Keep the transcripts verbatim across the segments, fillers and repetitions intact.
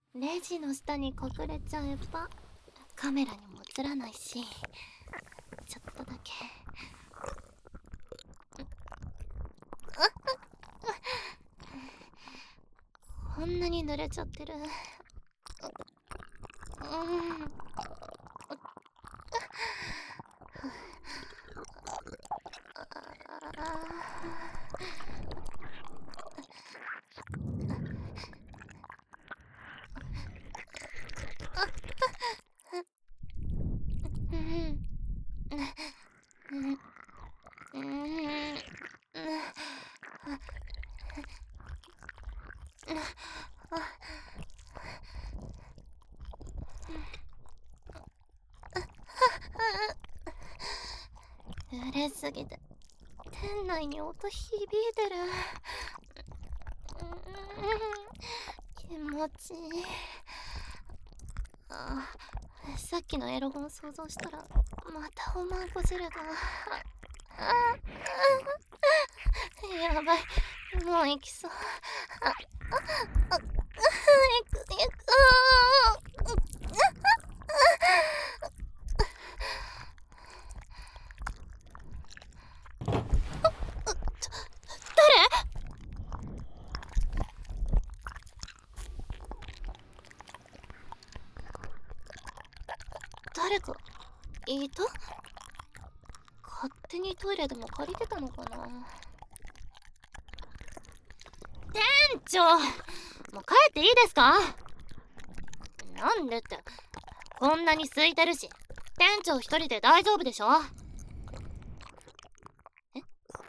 レジの下に隠れちゃえばカメラにも映らないし、ちょっとだけ。こんなに濡れちゃってる。うん濡れすぎて店内に音響いてる。気持ちいい。あ、さっきのエロ本想像したらまたおまんこ汁が。やばい、もう行きそう。あああ行く行く。誰かいた？勝手にトイレでも借りてたのかな。店長、もう帰っていいですか？なんでって、こんなに空いてるし、店長一人で大丈夫でしょ？え？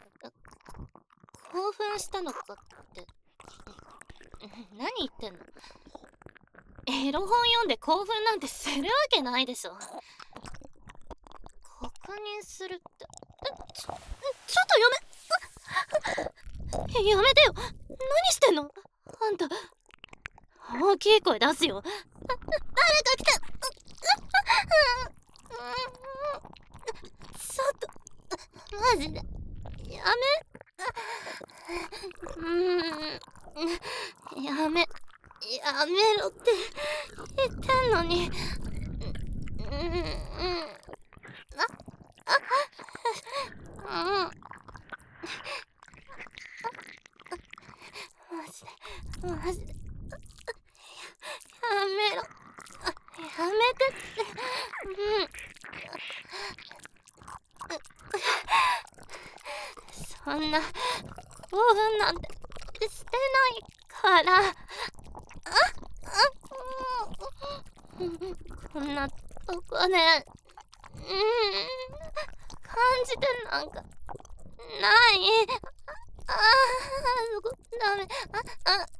興奮したのかって、何言ってんの？エロ本読んで興奮なんてするわけないでしょ。確認するって、え、ちょ、ちょっとやめ、やめてよ。何してんのあんた。大きい声出すよ。誰か来て。ちょっとマジでやめ。うん、やめやめろって言ってんのに。うんうん、ああ、うん、マジでマジでやめろ、やめてって。うん、そんな興奮なんてしてないから。ああ、こんなとこで、うん、感じてなんかない。ああ、そこダメ。ああ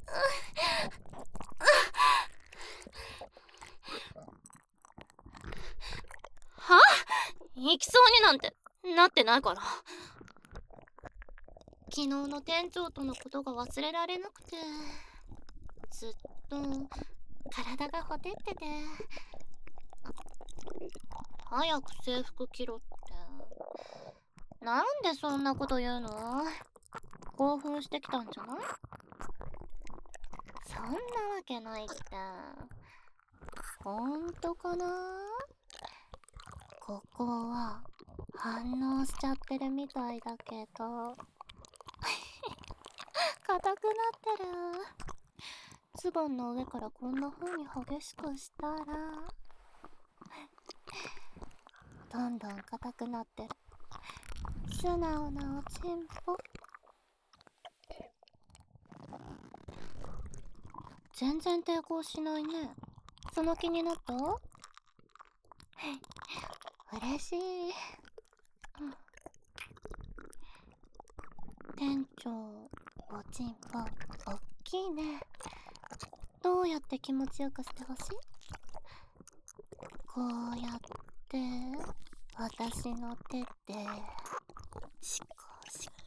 は行きそうになんてなってないから。昨日の店長とのことが忘れられなくて、ずっと体がほてってて。早く制服着ろって。なんでそんなこと言うの？興奮してきたんじゃない？そんなわけないって。ほんとかな？ここは反応しちゃってるみたいだけど。硬くなってる。ズボンの上からこんな風に激しくしたらどんどん硬くなってる。素直なおちんぽ。全然抵抗しないね。その気になった？嬉しい。うん、店長、おちんぽおっきいね。どうやって気持ちよくしてほしい？こうやって私の手でシコシコ。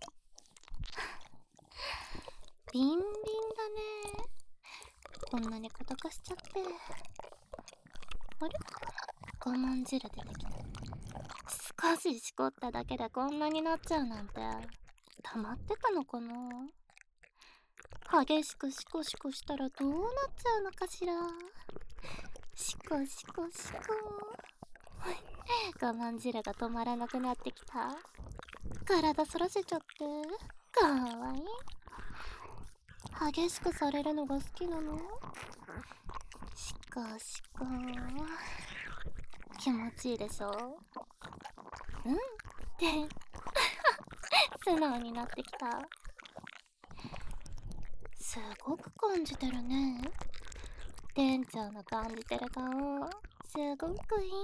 ビンビンだね。こんなに硬くしちゃって。あれ？我慢汁出てきた。少ししこっただけでこんなになっちゃうなんて溜まってたのかな。 激しくシコシコしたらどうなっちゃうのかしら。シコシコシコ。我慢汁が止まらなくなってきた。体反らせちゃってかわいい。激しくされるのが好きなの？シコシコ。気持ちいいでしょ？うんって素直になってきた。すごく感じてるね。店長の感じてる顔すごくいい。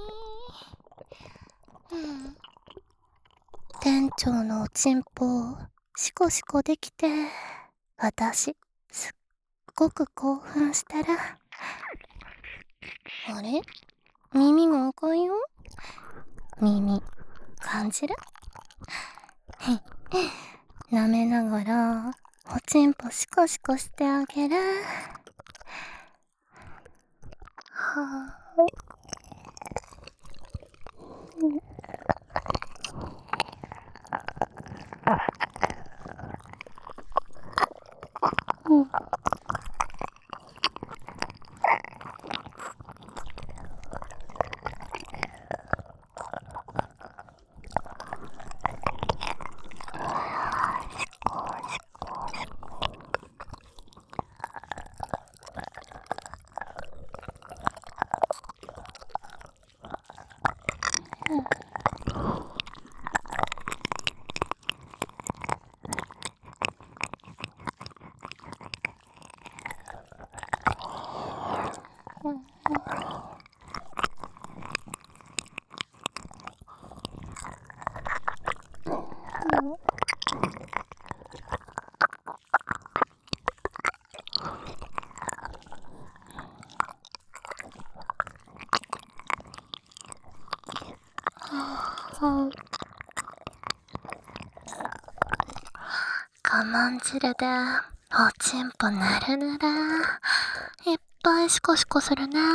うん。店長のおちんぽシコシコできて、私すっごく興奮してる。あれ？耳が赤いよ。耳感じる？舐めながらおちんぽシコシコしてあげる。はぁ、うん。我慢汁でおちんぽぬるぬる、いっぱいシコシコするね。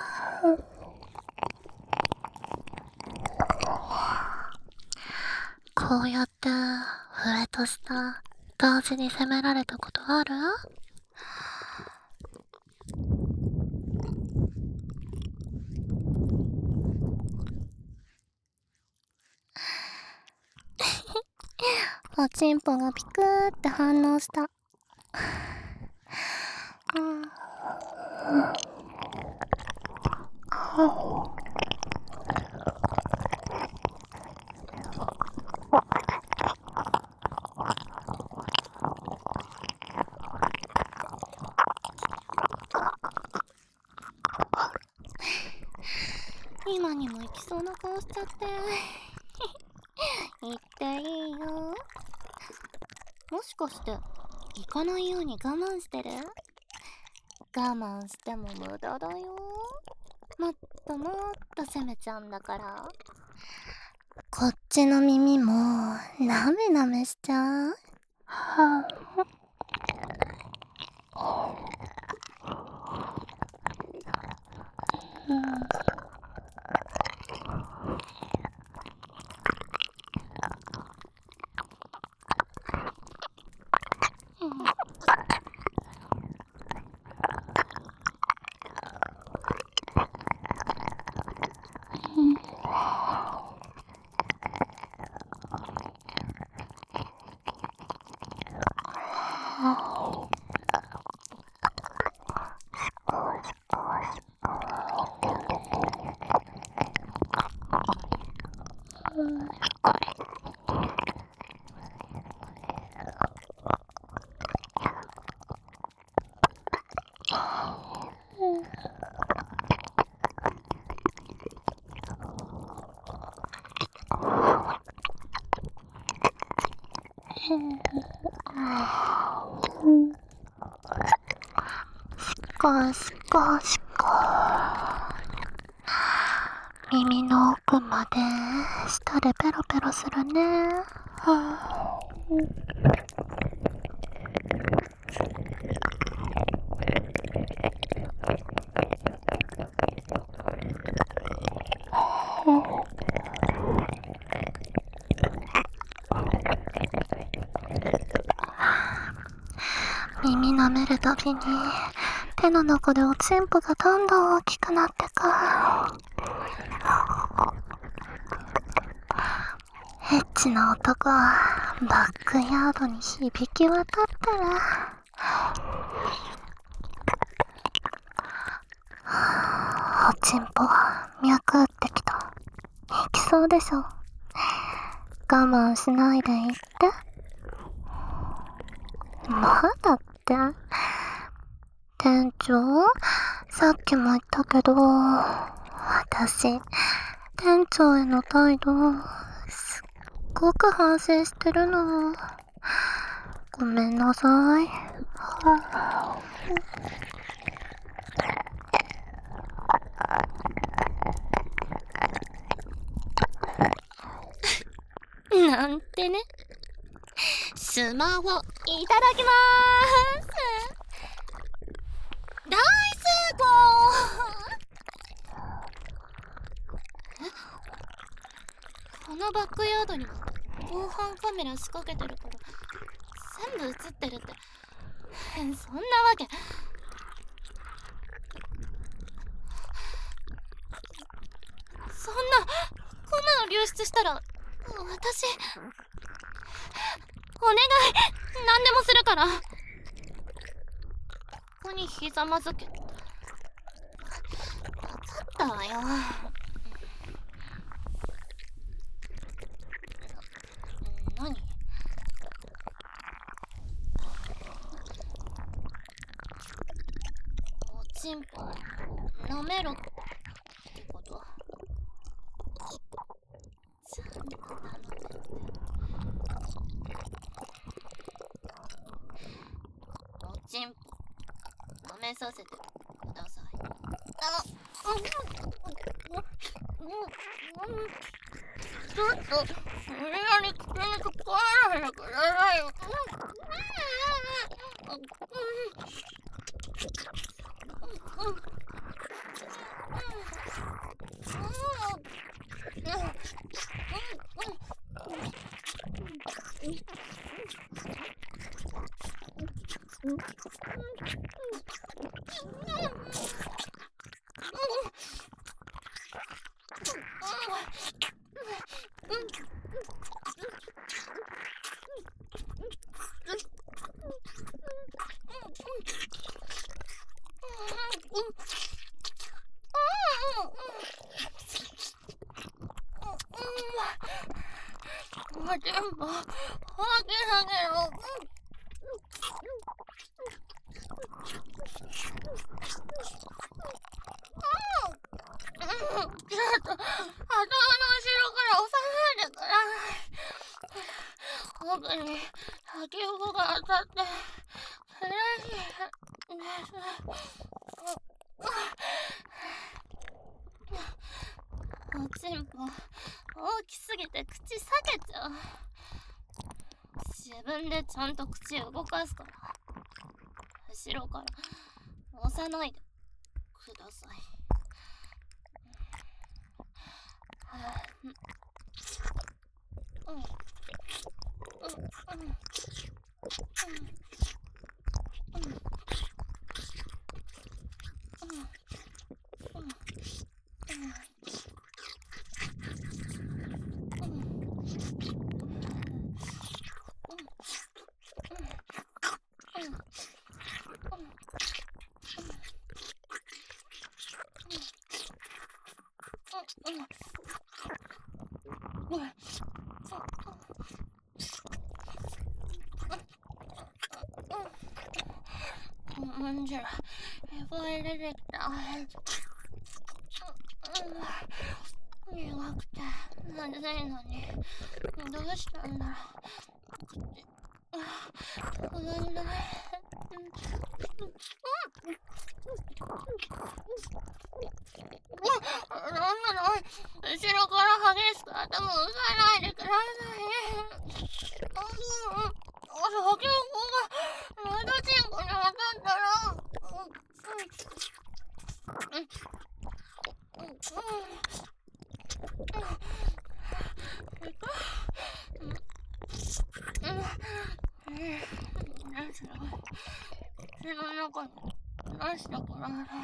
こうやって上と下同時に攻められたことある？おちんぽがピクーって反応した。うん、今にも行きそうな顔しちゃって行っていいよ。もしかして行かないように我慢してる？我慢しても無駄だよ。もっともっと攻めちゃうんだから。こっちの耳もなめなめしちゃう。はあ、うん。シコシコシコ、耳の奥まで舌でペロペロするね。はあ、耳舐めめるたびに手の中でおちんぽがどんどん大きくなってく。エッチな音がバックヤードに響き渡ったら、おちんぽ脈打ってきた。行きそうでしょ。我慢しないで言って。まだって。店長、さっきも言ったけど、私、店長への態度、すっごく反省してるの。ごめんなさい。なんてね。スマホいただきまーす。大成功。このバックヤードにも防犯カメラ仕掛けてるから全部映ってるって、そんなわけ。そんなこんなの流出したら私お願い、何でもするから。ここにひざまずけ。分かったわよ。何？おちんぽ舐めろってこと？ちゃんと頼めって。おちんぽ舐めさせてください。あの、ちょっと無理やり口に突っ込まないでくださいよ。全部、ハゲハゲの。ちょっと、頭の後ろから押さないでください。奥に先っぽが当たって、苦しいです。おちんぽ、大きすぎて口裂けちゃう。自分でちゃんと口動かすから、後ろから押さないでください。うんうんうんうんなんじゃ、いっぱい出てきた。苦くてまずいのに、どうしたんだろう。ごめんなさい。なんなの、後ろから激しく頭を打たないでください。先っぽがのどちんこに当たったら、背の中に何しなきゃならない。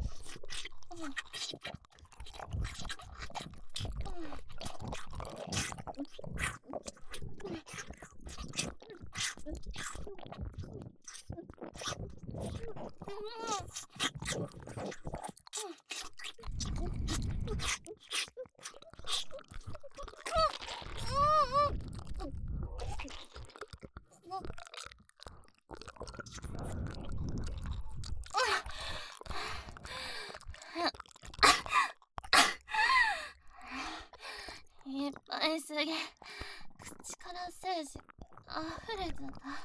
いっぱいすぎ、口から精子あふれてた。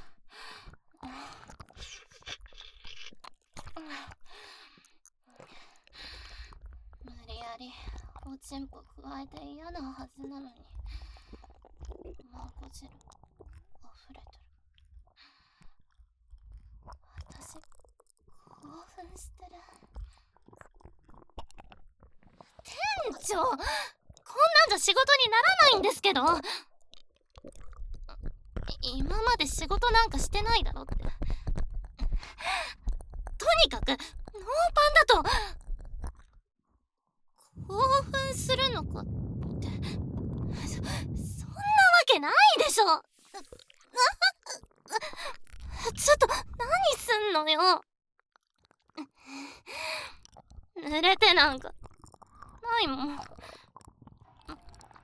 無理やりおちんぽ加えて嫌なはずなのに、マンコ汁あふれてる。私興奮してる。店長、こんなんじゃ仕事にならないんですけど。今まで仕事なんかしてないだろって。とにかくノーパンだと興奮するのかって、そ、そんなわけないでしょ。ちょっと何すんのよ。濡れてなんかないもん。いらっしゃいま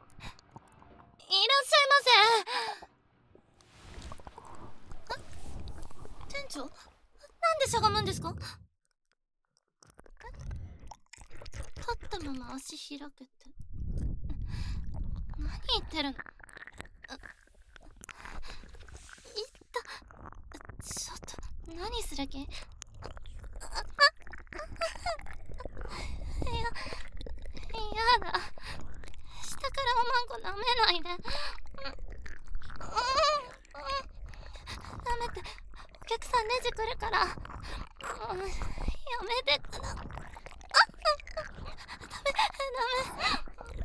せ。店長、なんでしゃがむんですか？立ったまま足開けて何言ってるの？いったちょっと何する気？いや、やだ、下からおまんこ舐めないで。ダメって、お客さんネジ来るから。やめてくだ。ダメダメ。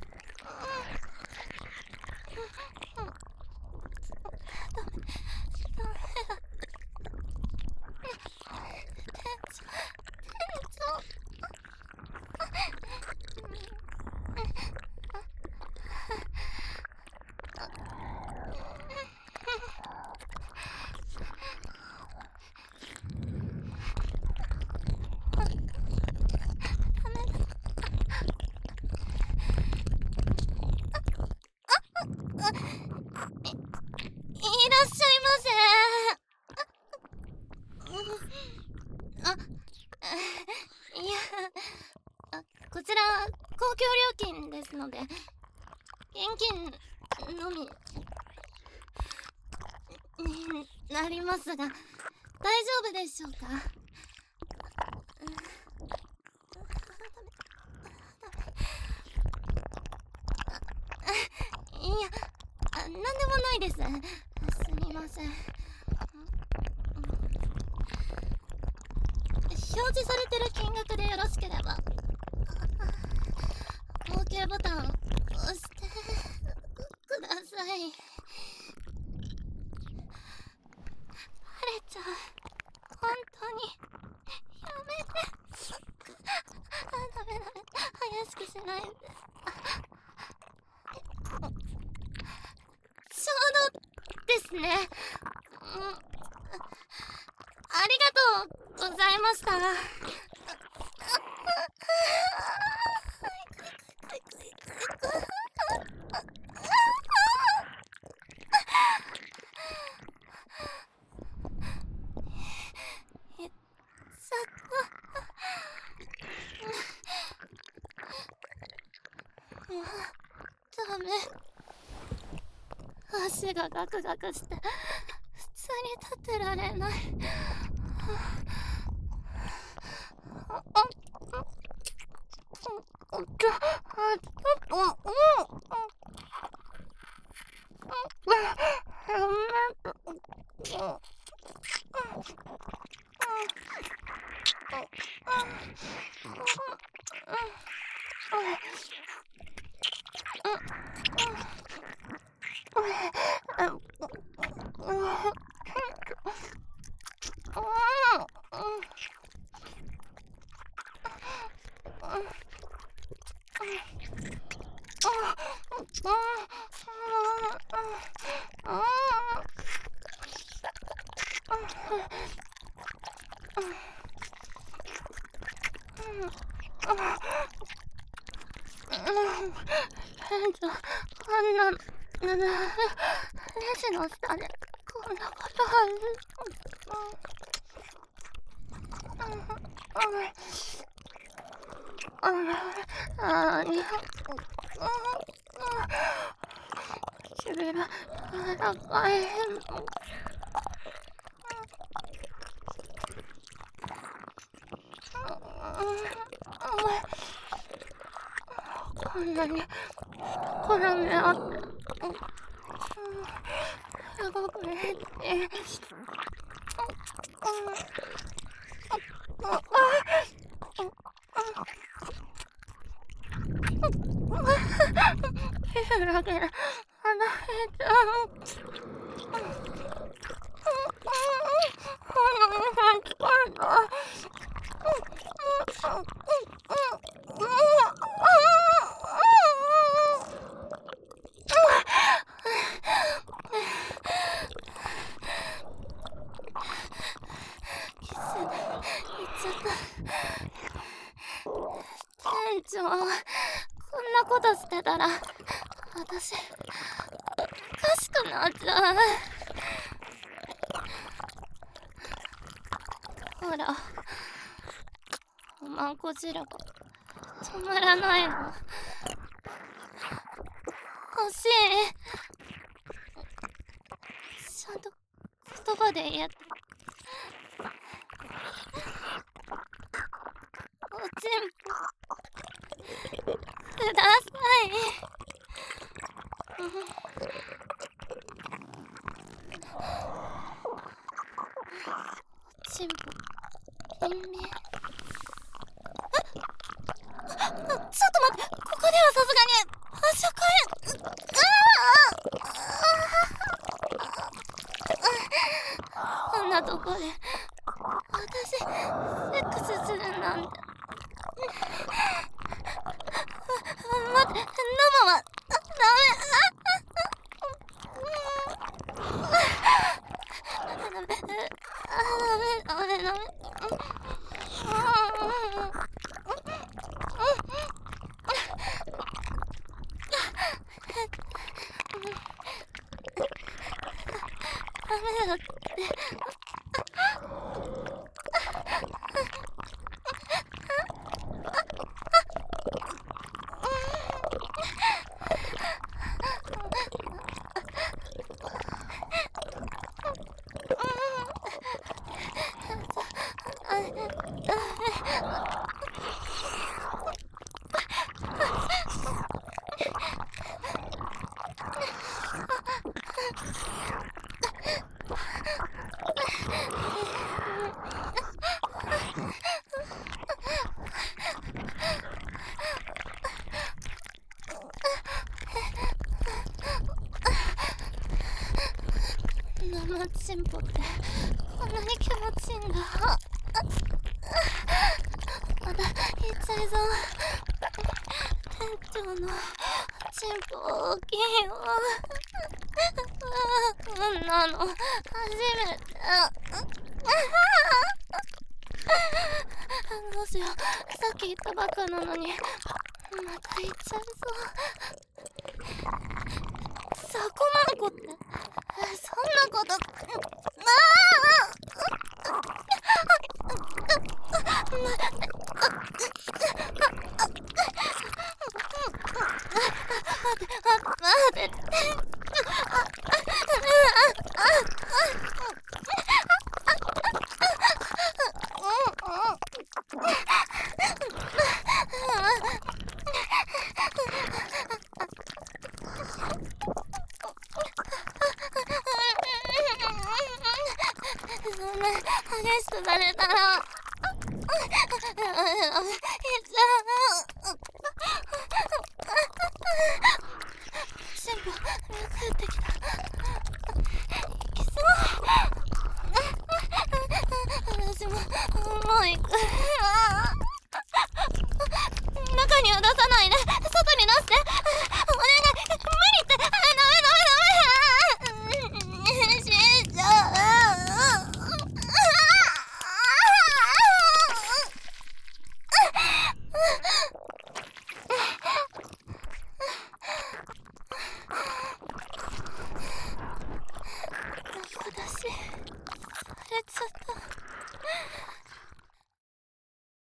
こちら公共料金ですので現金のみになりますが、大丈夫でしょうか？いや、なんでもないです。すみません。表示されてる金額でよろしければ OK ボタン押してください。バレちゃう。本当にやめて。あ、ダメダメ、怪しくしないで。ちょうどですね。うん、ありがとうございました。えっと、もうダメ。足がガクガクして普通に立ってられない。 店長、あんな、な、な、レジの下でこんなことある。ああ、にゃ、唇が柔らかい。こんなに絡み合ってすごくエッチ。皮膚だけで鼻へっちゃう。鼻が疲れた。キスで言っちゃった。店長、こんなことしてたら私おかしくなっちゃう。ほら、おまんこ汁が止まらないの。欲しい。ちゃんと言葉で言えて。おちんぽください。おちんぽピンピン。えっ、ちょっと待って、ここではさすがに発射火炎。こんなとこで私セックスするなんて。待って、生はダメ。ダメダメダメダメ。ダメだって。生チンポってこんなに気持ちいいんだ。まだ言っちゃいそう。店長のチンポ大きいよ。こんなの初めて。どうしよう、さっき言ったばっかなのにまた言っちゃいそう。そこまんこってそんなこと。ああ、待って。待って。そんな激しくされたら